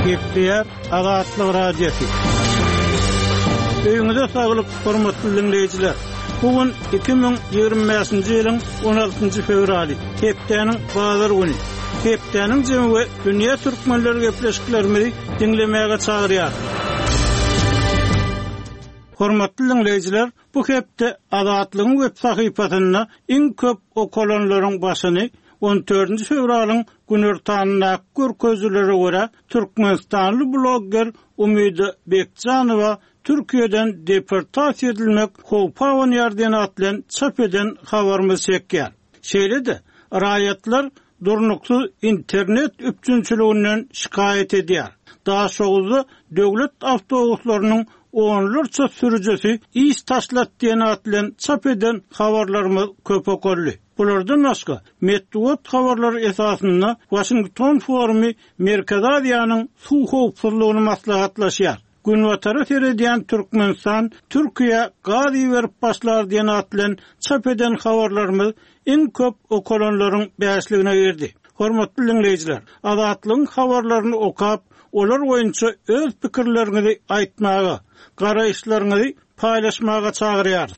Gepleyer Azatlyk Radiosu. Öňüňizde saglyk, hormatly dinleyijiler. Bugün 2025-nji ýylyň 16-njy fevraly, hepdeniň bazar güni. Hepdeniň jemgy dünýä türkmenleri gepleşiklerimizi dinlemäge çagyrýar. Hormatly dinleyijiler, bu hepde Azatlygyň web sahypasyna iň köp okulanlaryň başyny 14 fevralyň günortanyna görkezlere göre Türkmenistanly blogger Umydy Bekjanowa Türkiýeden deportasiýa edilmek howpawan ýardan atlan çap eden habarymyz çekýär. Şeýlede raýatlar durnuksuz internet üpçünçiliginden şikayet edýär. Daha soňra döwlet awtobuslarynyň onlarca sürücüsi iş taşlatdygyny atlan çap eden habarlarymyz köp okurly. Bulardan başga Medwat habarlary esasynda Washington Forumy Merkez Aziýanyň suw howpsuzlygyny maslahatlaşýar. Günwatara seredýän Türkmenistan, Türkiýe gazy berip başlar diýen atlan çap eden habarlarymyz iň köp okulanlaryň bäşligine girdi. Hormatly dinleyijiler, Azatlygyň habarlaryny okap, olar boýunça öz pikirleriňizi aýtmaga, garaýşlaryňyzy paýlaşmaga çagyrýar.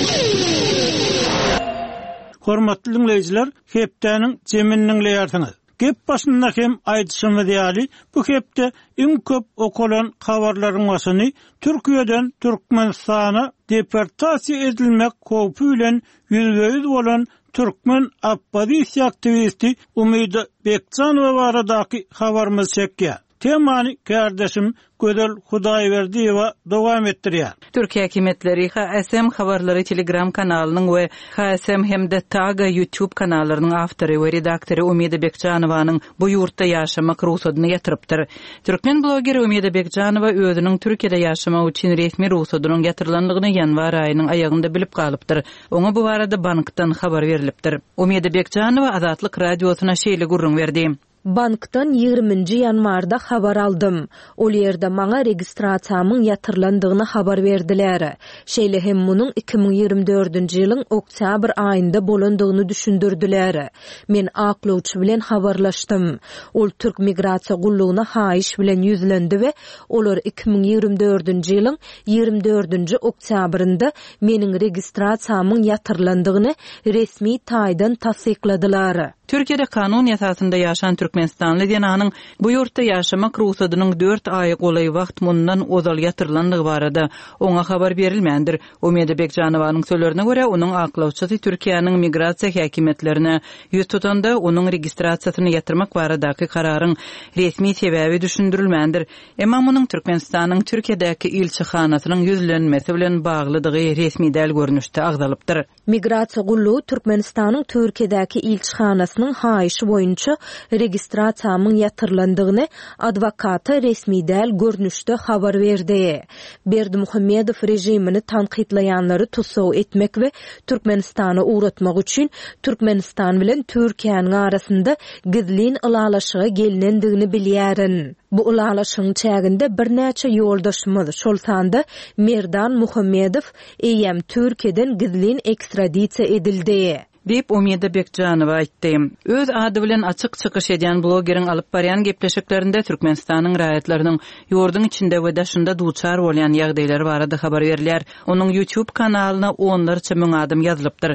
Hormatly dinleyijiler, hepdeniň jeminiň leýärsiňiz. Gep başynda hem aýdyşymy diýäli, bu hepde iň köp okulan habarlaryň başyny Türkiýeden Türkmenistana deportasiýa edilmek howpy bilen ýüzbeýüz bolan Türkmen oppozisiýa aktivisti Umydy Bekjanowa baradaky habarymyz çekýär. Temany kardeşim Gödel Hudaýberdiýewa dowam etdirýär. Türkiýe häkimetleri HSM habarlary Telegram kanalynyň we HSM hemde Taga YouTube kanallarynyň awtory we redaktory Umydy Bekjanowanyň bu ýurtda ýaşamak ruhsatyny ýatyrypdyr. Türkmen blogeri Umydy Bekjanowa özüniň Türkiýede ýaşamak üçin resmi ruhsatynyň ýatyrlandygyny ýanwar aýynyň aýagynda bilip galypdyr. Oňa bu barada bankdan habar berilipdir. Umydy Bekjanowa Azatlyk radiosuna şeýle gurrun berdi. Bankdan 20-nji ýanwarda habar aldım. Ol ýerde maňa registrasiýamyň ýatyrlandygyny habar berdiler. Şeýle hem munyň 2024-nji ýylyň oktýabr aýynda bolandygyny düşündirdiler. Men aklawçy bilen habarlaşdym. Ol Türk migrasiýa gullugyna haýyş bilen ýüzlendi we olar 2024-nji ýylyň 24-nji oktýabrynda meniň registrasiýamyň ýatyrlandygyny resmi taýdan tasdikladylar. Türkiýede kanun ýasasynda ýaşan Türkmenistanly diýanyň bu ýurtda ýaşamak ruhsatynyň 4 aý golay wagt mundan ozal ýatyrlandygy barada oňa habar berilmändir. Umydy Bekjanowanyň sözlerine görä, onuň aklawçysy Türkiýanyň migrasiýa häkimetlerine ýüz tutanda onuň registrasiýasyny ýatyrmak baradaky kararyň resmi sebäbi düşündirilmändir. Emma munyň Türkmenistanyň Türkiýedäki ilçihanasynyň ýüzlenmesi bilen baglydygy resmi däl görnüşde agdalypdyr. Migrasiýa gullugy Türkmenistanyň Türkiýedäki ilçihanasynyň haýyşy boýunça registrasiýamyň ýatyrlandygyny adwokata resmi däl görnüşde habar berdi. Berdimuhammedow rejimini tanqidlaýanlary tutsaw etmek we Türkmenistany uğratmak üçin Türkmenistan bilen Türkiýanyň arasynda gizlin ulalaşyga gelinendigini bilýärin. Bu ulalaşyň çäginde bir näçe ýoldaşymyz, şol sanda Merdan Muhammedow eýem Türkiýeden gizlin ekstradisiýa edildi. Deyip Umydy Bekjanowa aýtdy. Öz ady bilen açyk çykyş edýän blogeriň alyp barýan gepleşiklerinde Türkmenistanyň raýatlarynyň ýurdun içinde we daşynda duçar bolýan ýagdaýlary barada habar berilýär. Onuň YouTube kanalyna onlarça müň adam ýazylypdyr.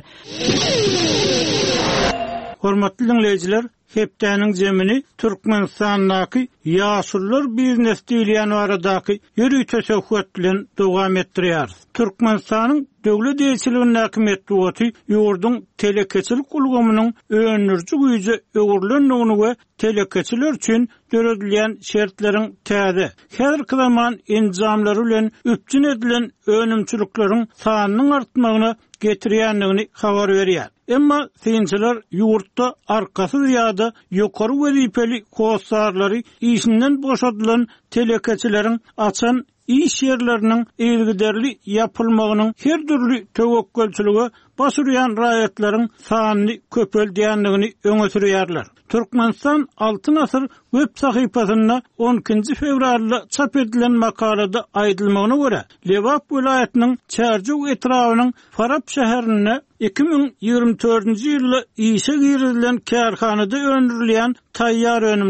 Hormatly dinleyijiler, hepdeniň jemini Türkmenistandaky ýaşullar biznes diýilýän baradaky ýürüý teşebbüs bilen dowam etdirýär. Türkmenistanyň döwlet ýetirligini häkimetli ýurdun telekeçilik ulgamynyň öňürçi güýje öwürlendigini we telekeçiler üçin görüldülen şertleriň täze häzirki zaman injamlary bilen üpçün edilen önümçülikleriň sanynyň artmagyna getirýändigini habar berýär. Emma synçylar ýurtda arkasy ýa-da ýokary wezipeli kossarlary işinden boşadylan telekeçileriň açan iş yerlerinin ilgiderli yapılmagynyň her türlü tewekkelçiligi başuryan raýatlaryň sanyny köpeldiýändigini öňe sürýärler. Türkmenistan Altyn Asyr web sahypasynda 10-nji fevralda çap edilen makalada aýdylmagyna görä, Lewap vilayatynyň Çärjük etrawynyň Farab şäherine 2024-nji ýylda işe girilen kärhanada öndürilýän taýýar önümler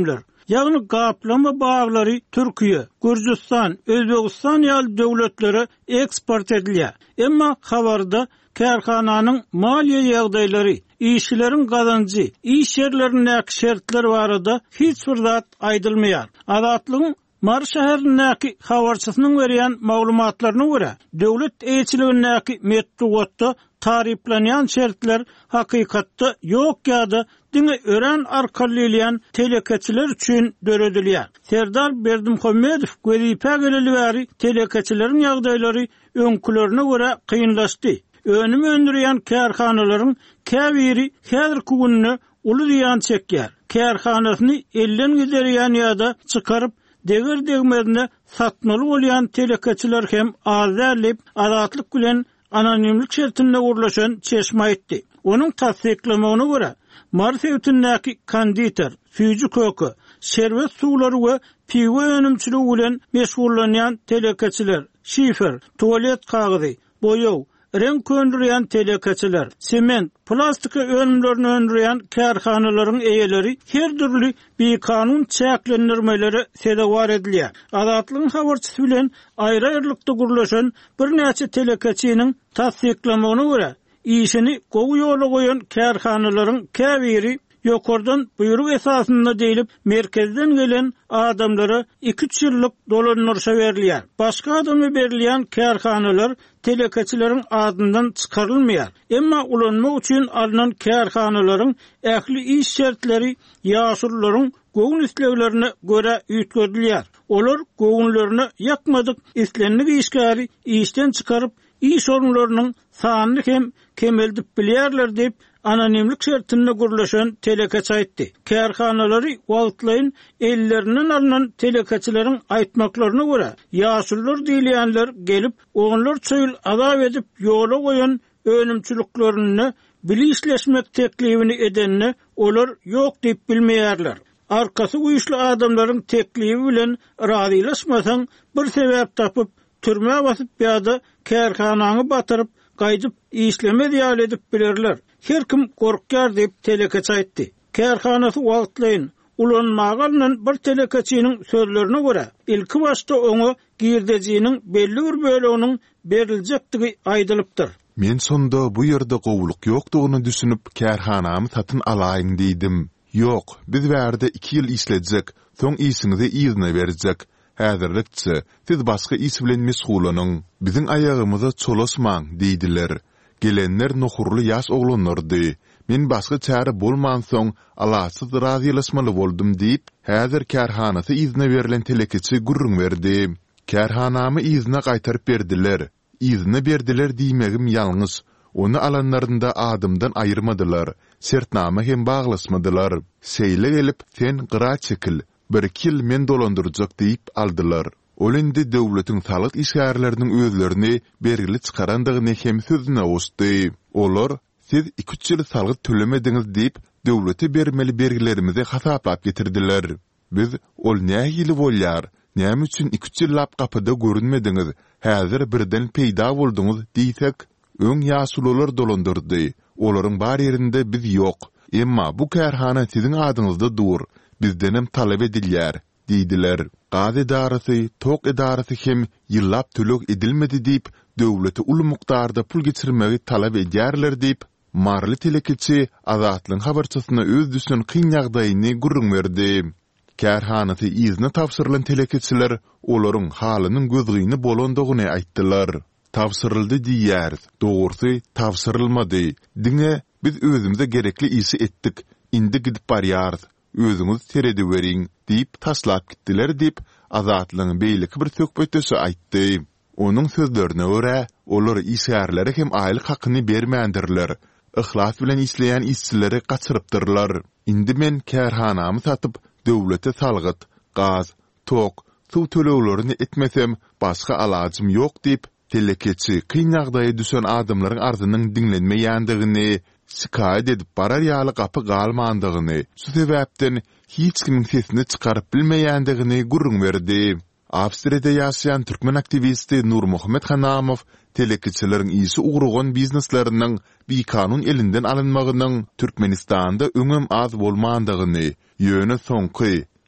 Ýagny gaplama baglary Türkiýe, Gürjistan, Özbegistan ýaly döwletlere eksport edilýär. Emma habarda kärhananyň maliýe ýagdaýlary, işçilerin gazancı, iş yerlerindeki şertler barada hiç bir zat aýdylmaýar. Azatlygyň Mar şäherindäki habarçysynyň berýän maglumatlaryna görä, döwlet eýçiligindäki metdugatda tariflenýän şertler hakykatda ýok ýa-da diňe ören arkalylýan telekeçiler üçin döredilýär. Serdar Berdimhomedow gözüpe geleli telekeçileriň ýagdaýlary öňkülerine görä kynlaşdy. Önüm öndürýän kärhanalaryň käbiri häzirki gününe uly diýan çekýär. Kärhanasyny elden giderýän ýa-da çykaryp degir degmezine satmaly bolýan telekeçiler hem azalip azatlyk bilen anonimlik şertinde gurlaşan çeşme aýtdy. Onuň tasdiklamagyna görä Mars ýetindäki konditor, süýjü kökü, şerbet suwlary we piwe önümçiligi bilen meşgullanýan telekeçiler, şifer, tualet kagyzy, boýaw, renk köndürýän telekeçiler, sement, plastika önümlerini öndürýän kärhanalaryň eýeleri her türlü bir kanun çäklendirmeleri sebäp edilýär. Azatlygyň habarçysy bilen aýry-aýrylykda gurlaşan bir näçe telekeçiniň tasdiklamagyna görä, işini gowy ýola goýan kärhanalaryň käbiri ýokardan buyruk esasynda diýilip merkezden gelen adamlara 2-3 ýyllyk dolanmarsy berilýär. Başga adamy berilýän kärhanalar telekeçileriň adyndan çykarylmaýar. Emma ulanmak üçin alynan kärhanalaryň ähli iş şertleri ýaşurlaryň goýun isleglerine görä ýetgirilýär. Olar goýunlaryny ýakmadyk islenlik işgäri işden çykaryp iş orunlarynyň sanyny hem kemeldip bilýärler diýip anonimlik şertinde gurlaşan telekeçi aýtdy. Kärhanalary wagtlaýyn ellerinden alynan telekeçileriň aýtmaklaryna görä ýaşurlar diýilýänler gelip oňlar çöýül azap edip ýola goýan önümçiliklerini bilişleşmek teklifini edenine olar ýok diýip bilmeýärler. Arkasy güýçli adamlaryň teklifi bilen razylaşmasaň bir sebäp tapyp türme basyp ýa-da kärhanany batyryp gaýdyp işleme diýal edip bilerler. Her kim gorkýar diýip telekeçi aýtdy. Kärhanasy wagtlaýyn ulanmaga alynan bir telekeçiniň sözlerine görä ilki başda oňa girdejiniň belli bir böleginiň beriljekdigi aýdylypdyr. Men sonda bu ýerde gowluk ýokdugyny düşünüp kärhanamy satyn alaýyn diýdim. Ýok, biz bärde 2 ýyl işledjek, soň işiňizi ýyzyna berjek. Häzirlikçe, siz başga iş bilen meşgulanyň, biziň aýagymyza çolaşmaň diýdiler. Gelenler nohurly ýaş oglanlardy. Men başga çäre bolman soň alasyz razylaşmaly boldum diýip, häzir kärhanasy ýyzyna berilen telekeçi gurrun berdi. Kärhanamy ýyzyna gaýtaryp berdiler. Ýyzyna berdiler diýmegim ýalňyş. Onu alanlarında adımdan ayırmadılar. Sertname hem bağlasmadılar. Seyle gelip sen qıra çekil. 1-2 ýyl men dolandyrjak diýip aldylar. Ol indi döwletiň salyk işgärleriniň özlerini bergili çykarandygyny hem sözüne osdy. Olar siz 2-3 ýyl salyk tölemediňiz diýip döwleti bermeli bergilerimizi hasaplap getirdiler. Biz ol nähili bolýar? Näme üçin 2-3 ýyl lap kapyda görünmediňiz? Häzir birden peýda bolduňyz diýsek, öň ýaşulylar dolandyrdy. Olaryň bar ýerinde biz ýok. Emma bu kärhana siziň adyňyzda dur. Bizdenem talep edilýär, diýdiler. Gazy edarasy, tok edarasy hem ýyllap tölek edilmedi diýip, döwleti uly mukdarda pul geçirmegi talep edýärler diýip, marly telekeçi Azatlyň habarçysyna öz düşen kyn ýagdaýyny gurrun berdi. Kärhanasy ýyzyna tapşyrylan telekeçiler olaryň halynyň gözgyny bolandygyny aýtdylar. Tapşyryldy diýär, dogry tapşyrylmady. Diňe biz özümize gerekli işi etdik. Indi gidip barýarys. Özüňiz teredi beriň diýip taslap gitdiler diýip Azatlyň beýleki bir söhbetçisi aýtdy. Onuň sözlerine görä, olar işgärlere hem aýlyk hakyny bermändirler. Ihlas bilen işleýän işçileri gaçyrypdyrlar. Indi men kärhanamy satyp döwlete salgyt, gaz, tok, suw töleglerini etmesem başga alajym ýok diýip telekeçi kyn ýagdaýa düşen adamlaryň arzynyň diňlenmeýändigini şikayet edip barar ýaly gapy galmandygyny, şu sebäpden hiç kimiň sesini çykaryp bilmeýändigini gurrun berdi. Awstriýada ýaşaýan türkmen aktivisti Nurmuhammed Hanamow telekeçileriň ýyşy ugrugан biznesleriniň bir kanun elinden alınmagynyň Türkmenistanda öňem az bolmandygyny, ýöne soňky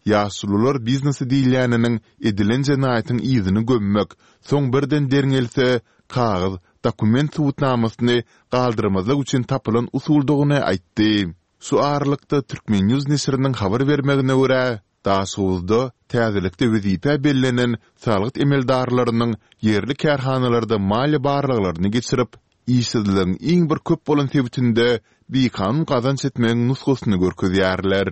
ýaşulular biznesi diýilýäniniň edilen jenaýatyň ýyzyny gömmek, soň birden derňelse kağız, dokument tutnamasyny galdyrmazlyk üçin tapylan usuldygyny aýtdy. Şu aralykda Türkmen News nesriniň habar bermegine görä, daşulda täzelikde wezipe bellenen saglyk emeldarlarynyň yerli kärhanalarda mali barlyklaryny geçirip, işsizligiň iň bir köp bolan sebäbinde bekanun kazanç etmegiň nusgasyny görkezýärler.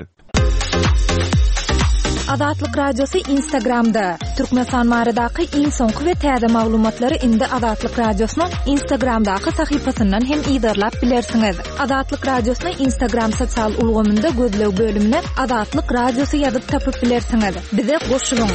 Adatlyk radiosu Instagramda. Türkmenistan baradaky iň soňky we täze maglumatlary indi Adatlyk radiosynyň Instagramdaky sahypasyndan hem ýydarlap bilersiňiz. Adatlyk radiosynyň Instagram sosial ulgamynda gözlew bölümine Adatlyk radiosu ýazyp tapyp bilersiňiz. Bize goşulyň.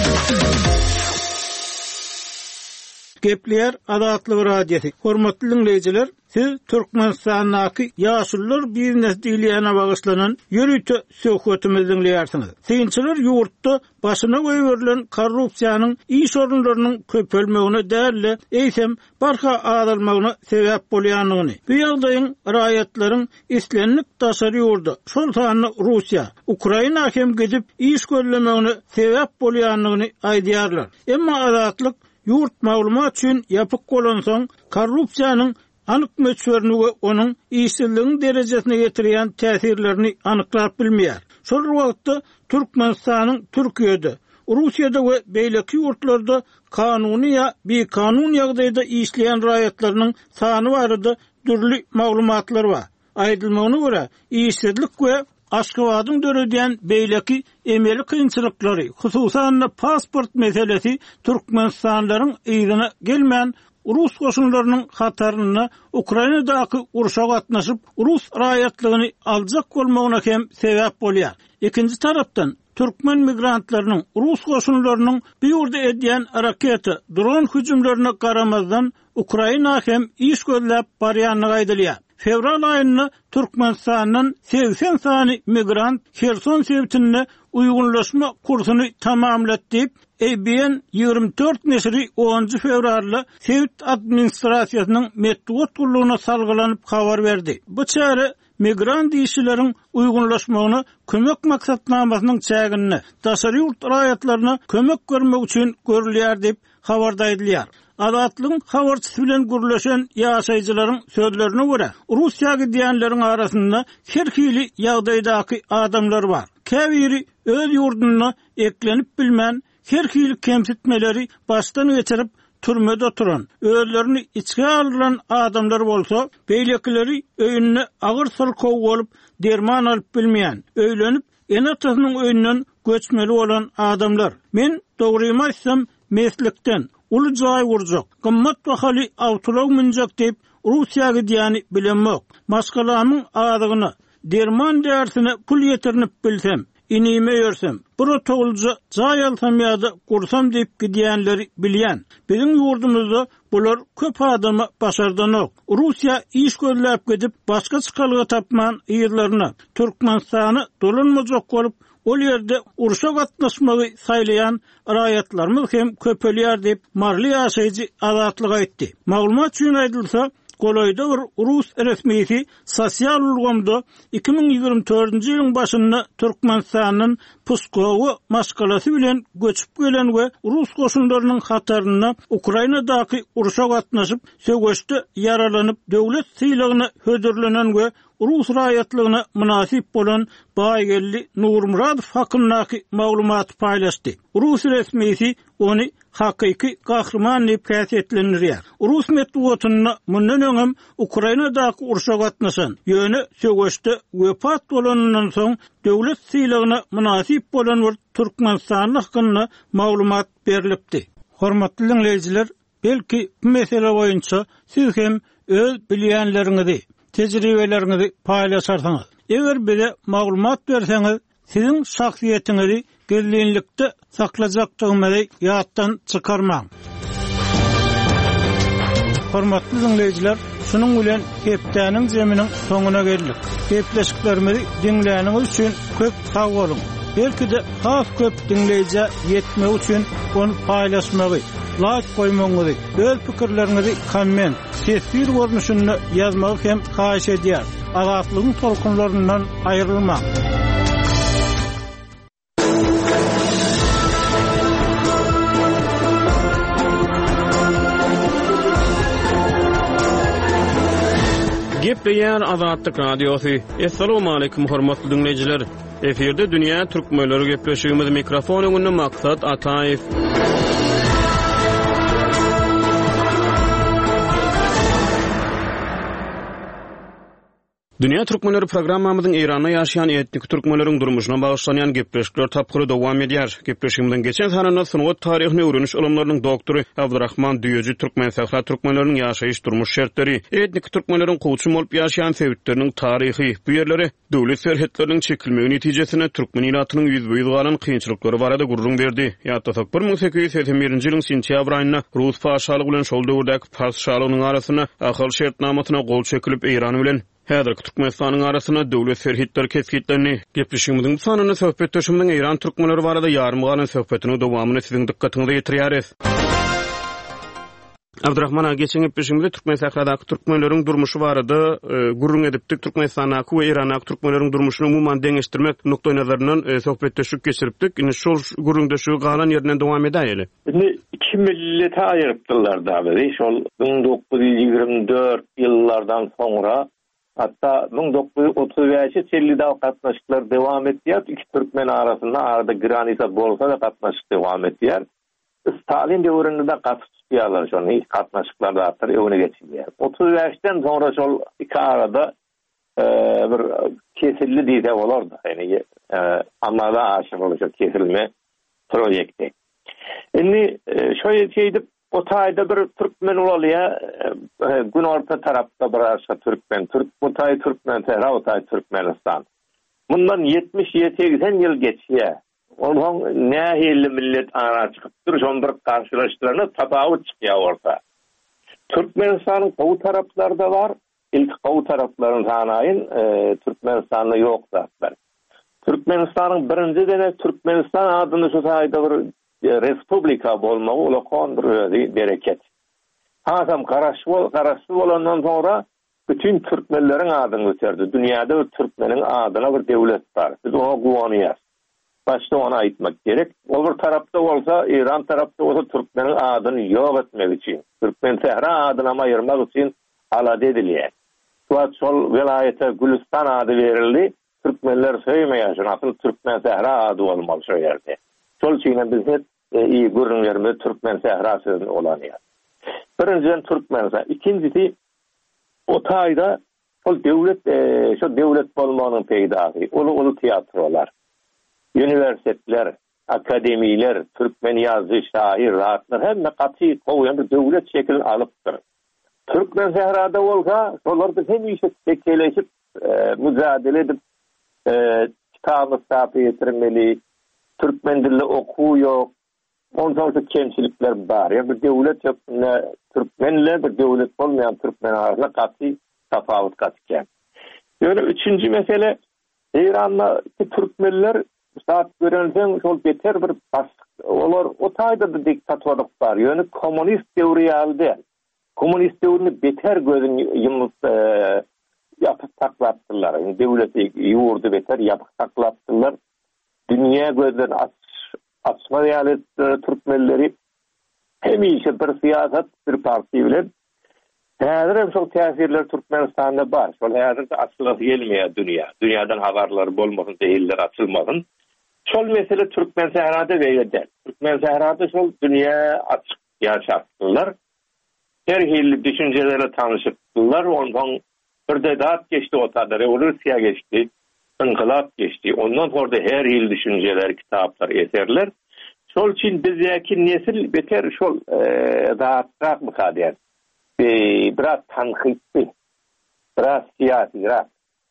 Gepler Adatlyk radiosu. Hormatly dinleyijiler, siz Türkmenistanyň ýaşullar biznes diýilýäne bagyşlanan ýürüýte söhbetimizi dinleýärsiňiz. Synçylar ýurtda başyna goýulan korrupsiýanyň iş orunlarynyň köpelmegine däli eýsem barha adalmagyna sebäp bolýanyny. Bu ýagdaýyň raýatlaryň islenlik taşary ýurda. Şol sany Russiýa, Ukraina hem gidip iş görlemegine sebäp bolýanyny aýdýarlar. Emma adatlyk yurt maglumat üçin ýapyk bolansoň korrupsiýanyň anyk möçberini we onuň işsizligiň derejesine getirýän täsirlerini anyklap bilmeýär. Şol wagtda Türkmenistanyň Türkiýede, Russiýada we beýleki ýurtlarda kanuny ýa bekanun ýagdaýda işleýän raýatlarynyň sany barada türli maglumatlar bar. Aýdylmagyna görä, işsizlik we Aşgabatyň döredýän beýleki emeli kynçylyklary, hususan pasport meselesi Türkmenistanlaryň ýygyna gelmän Rus goşunlarynyň hataryny Ukrainadaky uruşa gatnaşyp Rus raýatlygyny aljak bolmagyna hem sebäp bolýar. Ikinji tarapdan Türkmen migrantlarynyň Rus goşunlarynyň bu ýurda edýän raketa, dron hüjümlerine garamazdan Ukraina hem iş gözläp barýanyny aýdylýar. Fevral ayında Türkmenistan'dan 80 sani migrant Kherson sevtini uygunlaşma kursunu tamamlattı. ABN 24 nesri 10 fevrarlı Sevt administrasiýasynyň metbuat gurulugyna salgylanyp habar berdi. Bu çare migrant işçilerin uygunlaşmagyny kömek maksatnamasynyň çägini, daşary ýurt raýatlaryna kömek görmek üçin görülýär dep habarda edilýär. Adatlyň habarçysy bilen gürleşen ýaşaýjylaryň sözlerine görä, Russiýa diýenleriň arasynda herkili ýagdaýdaky adamlar bar. Käbiri öz ýurduny eklenip bilmän, herkili kemsitmeleri başdan geçirip türmede oturan, özlerini içke alıran adamlar bolsa, beýlekileri öýüne agyr sylkow bolup derman alyp bilmeýän, öýlenip enatasynyň öýünden göçmeli olan adamlar. Men dogrymy aýtsam, meslekden ulu jaý gurjak, gymmat bahaly awtolaw minjak diýip Russiýa diýeni bilenmek. Maskalamyň adygyny, derman därsine pul ýetirnip bilsem, inime ýörsem, bura togulja jaý alsam ýa-da gursam diýip gidýänleri bilýän. Biziň ýurdumyzda bular köp adamy başardanok. Russiýa iş gözläp gidip başga çykalyga tapman ýerlerine Türkmenistany dolanmajak bolup ol ýerde uruşa gatnaşmagy saýlaýan raýatlarymyz hem köpelýär diýip marly ýaşaýjy adatlyk aýtdy. Maglumat üçin aýdylsa, Goloýda bir Rus resmiýeti sosial ulgamda 2024-nji ýylyň başynda Türkmenistanyň Pskow maşgalasy bilen göçüp gelen we Rus goşunlarynyň hataryna Ukrainadaky uruşa gatnaşyp söwüşde yaralanyp döwlet syýlygyna hödürlenen we Rus raýatlygyna münasip bolan Baýgelli Nurmuradov hakyndaky maglumaty paýlaşdy. Rus resmiýeti ony hakyky gahrman diýip käsitlendirýär. Rus medeniýetine mundan öňem Ukrainadaky uruşa gatnaşan ýöne söwüşde wepat bolanyndan soň döwlet syýlygyna münasip bolan bir Türkmenistan hakynda maglumat berilipdi. Hormatly dinleýijiler, belki bu mesele boýunça siz hem öz bilýänleriňizi, tejribelerini paylaşarsanız. Eger bize maglumat berseňiz, sizin şahsiýetiňizi gizlinlikde saklajakdygyňyzy ýatdan çykarmaň. Hormatly dinleýijiler, şunuň bilen hepdäniň jeminiň soňuna geldik. Gepleşiklerimizi dinläniňiz üçin köp sag bolun. Belki de has köp dinleýije ýetmek üçin onu paýlaşmagy, like koymaňyzy, öz pikirleriňizi komment, sesli görnüşinde ýazmagy hem haýyş edýär. Agatlygyň tolkunlaryndan aýrylmaň. Eşitleyen Azadlık Radyosu. Assalamu alaykum hormatly dinleyijiler. Eferde dünýä türkmenleri gepleşýümiz mikrofon öňünde maksat Ataýew. Dünya Türkmenleri programmamyzyň Iranda ýaşaýan etnik türkmenleriň durmuşyna bagyşlanýan gepleşikler tapgyry dowam edýär. Gepleşigimden geçen sanana sungat taryhyny öwreniş ilimleriniň doktory Abdurrahman Düýeji Türkmen Sahra türkmenleriň ýaşaýyş durmuş şertleri, etnik türkmenleriň gowy bolup ýaşaýan sebäpleriniň taryhy, bu ýerlere döwlet serhetleriniň çekilmegi netijesinde türkmen ýylatynyň ýüzbeýiz galan kynçylyklary barada gurrun berdi. Ýa-da 1881-nji ýylyň sentýabr aýynda Rus paşalygy bilen şol döwürdäki paşalygynyň arasyna ahal şertnamasyna gol çekilip Eýran bilen Häzirki Türkmenistanyň arasyna döwlet serhetleri kesgitlerini gepleşigimiziň sanyny söhbetdeşimiň Eýran türkmenleri barada ýarym galan söhbetini dowamyny siziň dikkatiňize ýetirýäris. Abdurrahman aga geçen gepleşigimizde Türkmen Sahradaky türkmenleriň durmuşy barada gurrun edipdik. Türkmenistanaky we Iranaky türkmenleriň durmuşyny umumyň deňeşdirmek nokta nazaryndan söhbetdeşik geçiripdik. Indi şol gurrundaşygy galan ýerinden dowam edäýeli. Indi iki millete aýrypdylar da. Şol 1924 ýyllardan soňra hatta 1935 çellide katnaşıklar devam etdiler. İki Türkmen arasında arada granita bolsa da katnaşık devam etdiler. Stalin döwründe de katnaşıklar şonu hiç katnaşıklar da atır öwüne geçdiler. 35'ten sonra şol iki arada bir kesilli diýse bolardy. Yani amala aşyk boluşy kesilme projekti. Indi şöyle şeydi o taýda bir türkmen ulalya gün orta tarapda bir aşa türkmen, bu taý türkmen, o taý Türkmenistan. Bundan 70-80 ýyl geçýär. Onuň nähili millet ara çykypdyr, şol bir karşılaşdyryny tapawut çykýar orta. Türkmenistanyň gowy taraplarda var, ilk gowy taraplaryny sanaýyn, Türkmenistanda ýok zatlar. Türkmenistanyň birinji dene Türkmenistan adyny şu taýda bir respublika bolmagy ulaqan bir bereket. Hasam garaşy bolandan sonra bütün türkmenleriň adyny göterdi. Dünýäde türkmeniň adyna bir döwlet bar. Biz ona guwanýar. Başta ona aýtmak gerek. O bir tarapda bolsa, İran tarapda bolsa türkmeniň adyny ýok etmek üçin, Türkmen Sahra adyny aýyrmak üçin alada edilýär. Şol vilayete Gülistan ady berildi. Türkmenler söýmeýär. Asıl Türkmen Sahra ady bolmaly şu ýerde. Şol üçin biz hep iyi görünürlerimiz Türkmen Sahra sözünü olan yer. Birinciden Türkmenistan, ikincisi o taýda o devlet bolmanyň peýdasy, ulu tiyatrolar, üniversiteler, akademiler, Türkmen ýazgy, şair, rahatlar hemme gaty goýan bir devlet şeklini alypdyr. Türkmen Sahrada bolsa, şolar da hemişe tekeleşip mücadele edip kitap saýap ýetirmeli, Türkmen dilli okuw ýok. Ondan kemçilikler bar. Yani bir devlet yok. Türkmenle bir devlet olmayan Türkmen arasında katı tafavut katken. Yani üçüncü mesele İran'la Türkmenler saat görünsen şol beter bir olar o taýda da diktatörlük bar. Yani komünist devri aldı. Komünist devrini beter gözün yumrup yapıp saklattılar. Yani devleti yurdu beter yapıp saklattılar. Dünya gözlerini açma ýaly Türkmenleri hemişe bir siyasat, bir parti bilen häzir şol täsirler Türkmenistanda bar. Şol häzir açylyp gelmeýär dünýä. Dünýäden habarlar bolmasyn, dehiller açylmasyn. Şol mesele Türkmen Sahrada beýledi. Türkmen Sahrada şol dünýä açyk ýaşapdylar. Her hili düşüncelere tanışypdylar. Ondan bir de dat geçti otada, revolüsiýa geçti. İnkılap geçti. Ondan sonra her yıl düşünceler, kitaplar, eserler. Şol için bizdeki nesil beter şol dağıtrak mı kader? Biraz tanqitli, biraz siyasi, biraz.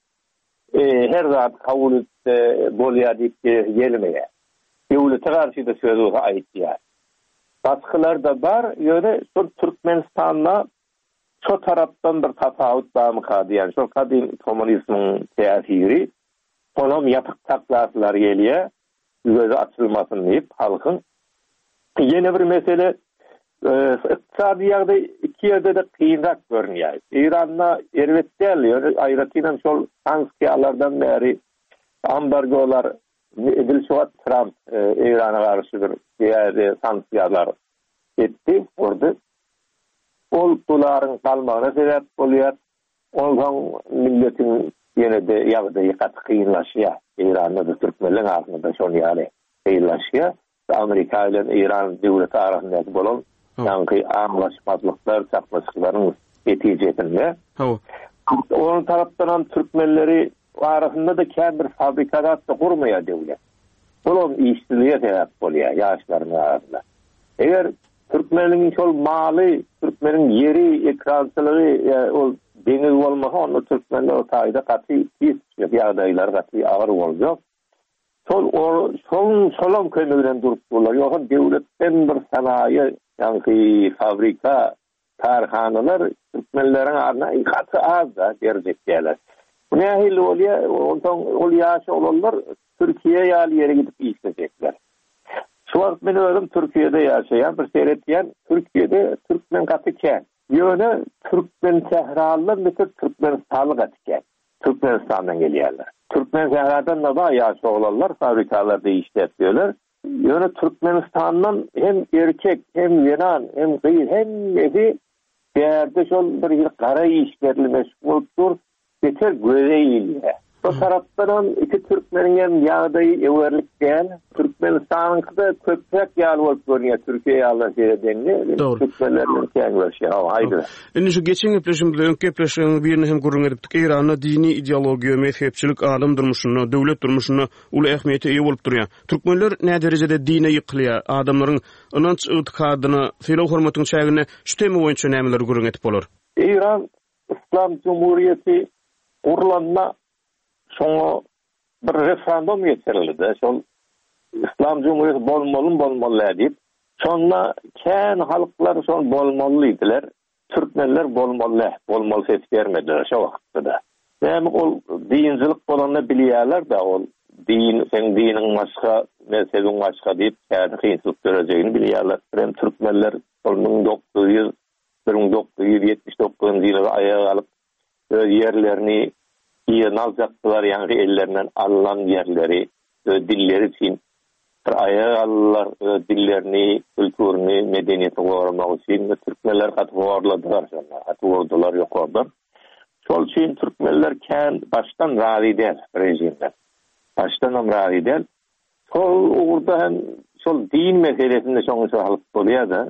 Her zat kabul bolýar gelmeye. Devlete karşı da söz olsa aýtýar. Baskılar da bar, ýöne şol Türkmenistan'la şu taraftan bir tafawut bar mı kader? Şol kadim komünizmin täsiri onam yapık taklaslar gelýär, gözü açılmasın diýip halkın. Yeni bir mesele iqtisadi ýagdaý iki ýerde de kynrak görünýär. İran'la erwetdäl, aýratynam şol sanksiýalardan beri ambargolar edilşiwat Trump İran'a garşy bir diýär sanksiýalar etdi, orada. Ol dolaryň galmagyna sebäp bolýar. Ondan milletin yine de ýagdaýy gat kıyınlaşýar. İran'da Türkmenler arasında şonu ýaly kıyınlaşýar. Amerika ile İran döwleti arasında bolan ýa-ni anlaşmazlıklar, çatışmaların netijesinde. Onun taraftan Türkmenleri arasında da kän bir fabrikadat da gurmaýar döwlet. Bolan işçiliğe sebäp bolýar ýaşlaryň arasında. Eger Türkmenliň şol maly, Türkmeniň yeri, ekrançylygy ol deňiz bolmasa, onda Türkmenler o taýda gaty ýagdaýlar gaty agyr boljak. Şolum kömegden durup bolar. Ýoksa döwletden bir sanaýy, ýa-ni fabrika, karhanalar Türkmenleriň arasynda gaty az da derjekler. Bu nähili bolýar? Ondan ol ýaşy olanlar Türkiýe ýaly ýere gidip işlejekler. Şuwagt men özüm Türkiýede ýaşaýan bir seretýän, Türkiýede Türkmen gaty kän. Ýöne Türkmen sehralylar mesela Türkmenistanly gaty kän. Türkmenistandan gelýärler. Türkmen sehradan da ýaşy olanlar fabrikalarda işletýärler. Ýöne Türkmenistandan hem erkek, hem ýenan, hem gyýy, hem edi berde şol bir gara işlerle meşguldur. Beter göreýilýär. O taraftan iki Türkmen'in ýagdaýy ewerlik gel. Türkmenistan'da köpek ýaly bolup görünýär. Türkiýe ýaly derdenli. Türkmenlerden kän görüşýär. Haýdy. Indi şu geçen gepleşiň birini hem gurrun edipdik. Iranda dini ideologiýa, mezhepçilik adam durmuşyna, döwlet durmuşyna uly ähmiýete eýe bolup durýar. Türkmenler näde derejede dine ýykylýar, adamlaryň inanç ýytykadyna, feýle hormatyň çägine şu tema boýunça nämeler gurrun edip bolar? İran İslam Cumhuriyeti gurulanma şoňa bir referendum geçirildi. Şol İslam Cumhuriyeti bolmaly diýip, şonda kän halklar şol bolmaly diýdiler. Türkmenler bolmaly ses bermediler şo wagtda. Hem ol dinçilik bolanny bilýärler da ol sen diniň başga, mezhebiň başga diýip käde kynçylyk görejegini bilýärler. Hem Türkmenler 1979-njy ýylda ayağa alyp öz yerlerini alacaklar, yani ellerinden alınan yerleri, dilleri için ayağa alırlar, dillerini, kültürünü, medeniyeti korumak için Türkmenler katı koruladılar. Katı korudular, yok orada. Şol için Türkmenler baştan razı değil rejimden. Baştan razı değil. Orada hem şol din meselesinde şoňa halyp bolýar da,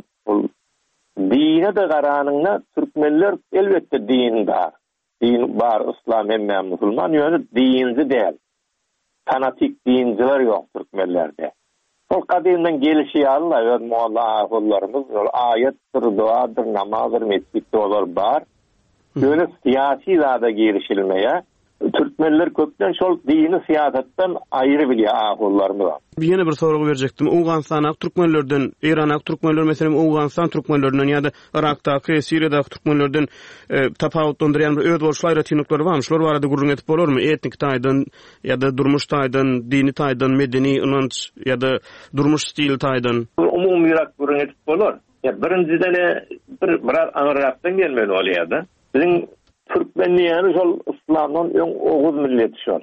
dine de garanyňda Türkmenler elbette din bar. Din bar, İslam hem Müslüman, ýöne dinci değil. Fanatik dinciler yok Türkmenlerde. O kadimden gelişýärler, mualla ahullarımız, ayettir, duadır, namazdır, mescitde olar bar. Ýöne siyasi zada gelişilmeye, Türkmenler köpden şol dini siýasatdan aýry bilýär ahullarymyz. Ýene bir soragy berjekdim. Awganistan Türkmenlerden, Iran Türkmenler meselem Awganistan Türkmenlerinden ýa-da Irakdaky, Siriýadaky Türkmenlerden tapawutlandyrýan bir öz bolşlar ýetinikleri barmy? Şolar barada gurrun edip bolarmy? Etnik taýdan ýa-da durmuş taýdan, dini taýdan, medeni inanç ýa-da durmuş stil taýdan. Umumyrak gurrun edip bolar. Birinciden bir aňyrakdan gelmeli bolýar-da. Biziň Türkmenliýany şol İslamdan öň oguz milleti şol.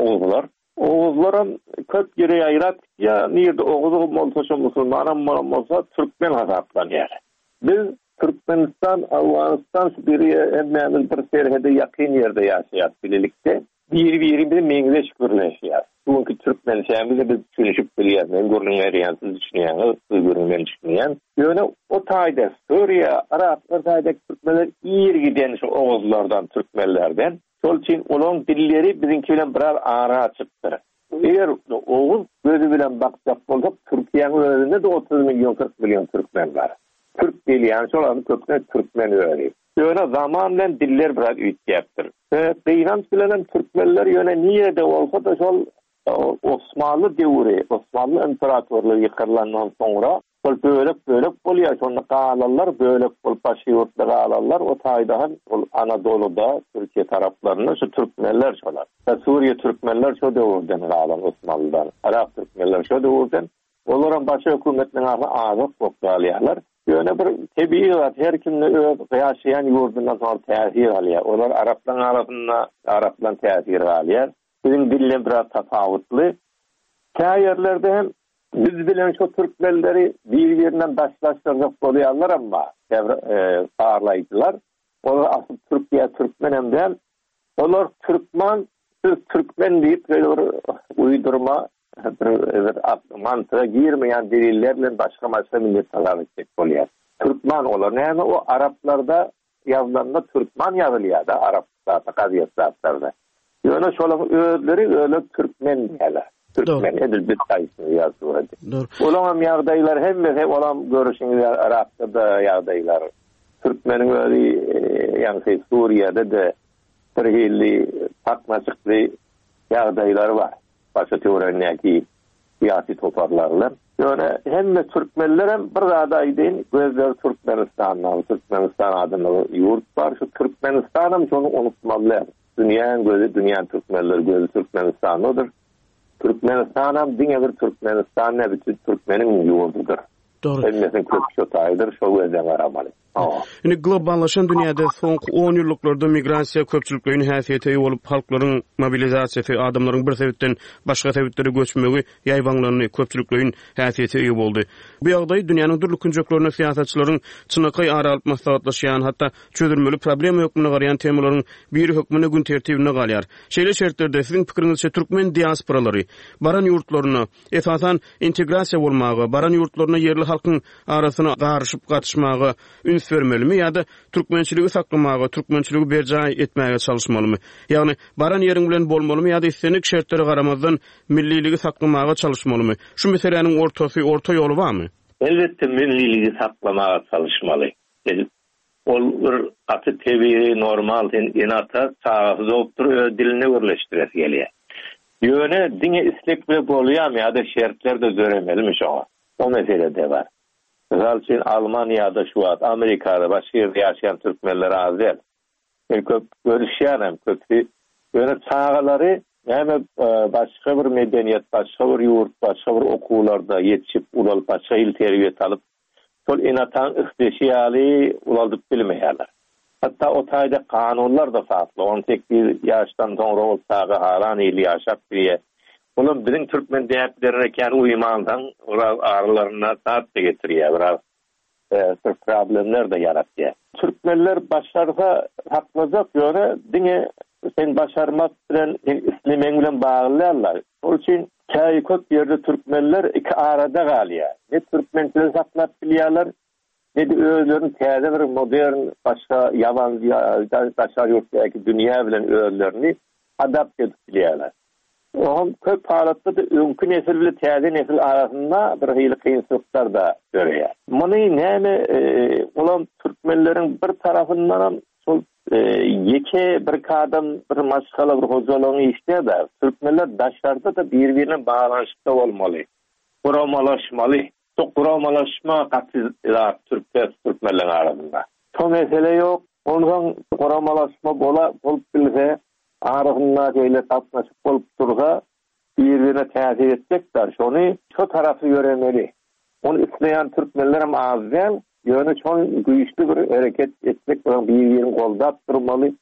Oğuzlar köp ýere aýrat, ýa nirde oguz bolsa şol musulmanam bolsa Türkmen hasaplanýar. Biz Türkmenistan, Awganistan biri hemmemiz bir serhede ýakyn ýerde ýaşaýar bilelikde. Bir-birimizi meňzeş görleşýär. Çünki Türkmen şäherinde biz düşünüp bilýär. Men görnüňär, siz düşünýäňiz, siz görnüňär düşünýän. Ýöne o taýda Suriýa, Araplar taýda Türkmenler ýer giden şu Oğuzlardan, Türkmenlerden. Şol üçin olaň dilleri bizinki bilen birer ara çypdyr. Eger Oğuz gözü bilen baksak bolsak, Türkiýanyň özünde de 30 milyon, 40 milyon Türkmen bar. Türk dili, yani şolarny köpüne Türkmen öýredi. Ýöne zaman bilen diller biraz üýtýärdir. Beýran bilen Türkmenler ýöne niýede bolsa da şol Osmanlı devri, Osmanlı imparatorluğu yıkırılandan sonra bölük bolýar, şonu galallar, bölük bolup başyurtda galallar, o taýdan Anadolu'da, Türkiye taraflarında şu Türkmenler şolar. Suriye Türkmenler şu döwürden galan Osmanlıdan, Arap Türkmenler şu döwürden, olaryň başy hökümetiniň azat bolup galýarlar. Ýöne bir tebii zat, her kimle ýaşaýan ýurdundan sonra täsir alýar. Olar Araplan täsir alýar. Bizim dille biraz tafawutly. Täýerlerde hem biz bilen şu Türkmenleri bir-birinden başlaşdyrjak bolýarlar, amma ağırlayıcılar. Olar asıl Türkiye Türkmenem değil. Olar Türkmen, Türkmen deyip uydurma bir mantığa girmeyen delillerle başka milletler etmek oluyor. Türkmen olar. Yani o Araplarda yazılanında Türkmen yazılıyor da Arap kaziyet zatlarda. Yani şolan özleri öyle Türkmen diyorlar. Türkmen edil bir sayısını yazıyor. Olan yağdaylar hem olan görüşünüz Arap'ta yağdaylar. Türkmenin öyle yani Suriye'de de terhilli, takmaçıklı yağdaylar var. Başka teoreneki siyasi toparlarla. Yani hem Türkmenler hem bir adaydı. Gözler Türkmenistan adını yurt var. Şu Türkmenistan'ım şunu unutmalılar. Dünyanın gözü, dünyanın Türkmenler gözü Türkmenistan'ıdır. Türkmenistan'ım dinledir Türkmenistan ne bütün Türkmenin yurdudur. Doğru. Hemmesin köpüşü tayıdır. Şu özen aramalı. Yani globallaşan dünyada son 10 yıllıklarda migrasiya köpçülüklerinin häsiýeti olup halkların mobilizasiyası, adamların bir sebepten başka sebeplere göçmegi ýaýbanlaryny köpçülüklerin häsiýeti ýa boldy. Bu ýagdaý dünýäniň durly künjeklerine siýasatçylaryň çynakay aralyp maslahatlaşýan, hatda çözülmeli problem hökmüne garayan temalaryň bir hökmüne gün tertibine galýar. Şeýle şertlerde siziň pikirinizçe Türkmen diasporalary baran ýurtlaryna esasan integrasiýa bolmagy, baran ýurtlaryna yerli halkyň arasyna garşyp gatışmagy vermelimi ya da Türkmençiligi saklamaga, Türkmençiligi berjaý etmäge çalışmalymy? Ýagny baran ýeriň bilen bolmalymy ya da istenik şertlere garamazdan milliligi saklamaga çalışmalymy? Şu meseleniň orta ýolu barmy? Elbetde milliligi saklamaga çalışmaly. Ol bir aty tebiği normal inata sağız optur diline birleşdirip gelýär. Ýöne diňe istekle bolýar ya da şertler de göremeli şoňa. O mesele de var. Galçin Almanya'da şu an Amerika'da başka yerde yaşayan Türkmenler az değil. Köp görüşýärem köpü. Böyle çağaları hem başka bir medeniyet, başka bir yurt, başka bir okullarda yetişip ulalıp başka il terbiyet alıp sol inatan ihtiyaçlı ulalıp bilmeýärler. Hatta o tayda kanunlar da farklı. 18 yaştan sonra o sağı halan il yaşap diye. Bunun bizim Türkmen deyaplerine uymandan aralarına saat de getiriyor. Biraz problemler de yaratıyor. Türkmenler başarıda haklacak göre dine sen başarmak bilen İslam'ın bilen bağlılarlar. Onun için köp yerde Türkmenler iki arada kalıyor. Ne Türkmenleri saklap biliyorlar ne de özlerini täze bir modern başka yabancı başka yurttaki dünya bilen özlerini adapte ediyorlar. O köp halatda da öňkü nesil bilen täze nesil arasynda bir hyly kynçylyklar da görýär. Muny näme olan Türkmenleriň bir tarafyndan sol ýeke bir kadam bir maşgala bir hojalygyny işler Türkmenler daşlarda da bir-birine bağlanşykda bolmaly. Guramalaşmaly. Guramalaşma gatylar Türkmenler arasynda. O mesele ýok. Ondan guramalaşma bolup bilse arasında şöyle tatlaşıp olup dursa birbirine täsir etsekler. Şonu şu tarafı göremeli. Onu isteyen Türkmenlerim azden yönü çok güçlü bir hareket etmek birbirini koldap durmalı.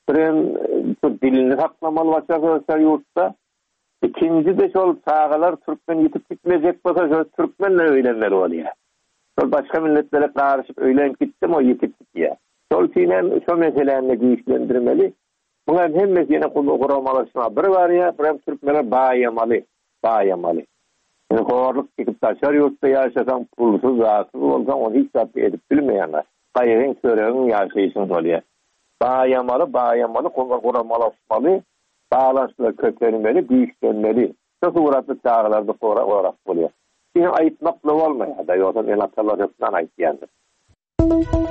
Bu dilini saklamalı başka yurtta. İkinci de şol sağalar Türkmen yitip gitmeyecek olsa Türkmenle öğlenleri oluyor. Başka milletlere karışıp öğlenip gittim o yitip gidiyor. Şol çiğnen şu meselelerini güçlendirmeli. Bunlar hemmesi yine kuramalaşma bir var ya, bir Türkmenler bağıyamalı. Yani korluk çıkıp taşar yurtta yaşasan, pulsuz, rahatsız olsan, onu hiç tatlı edip bilmeyenler. Kayırın, söreğin yaşayışın oluyor. Bağıyamalı, kuramalaşmalı, bağlantılar köklenmeli, güçlenmeli. Çok uğratlı çağrılarda uğrak oluyor. Yine ayıtmakla olmuyor da, yoksa en atalar yapılan ayıt yandır.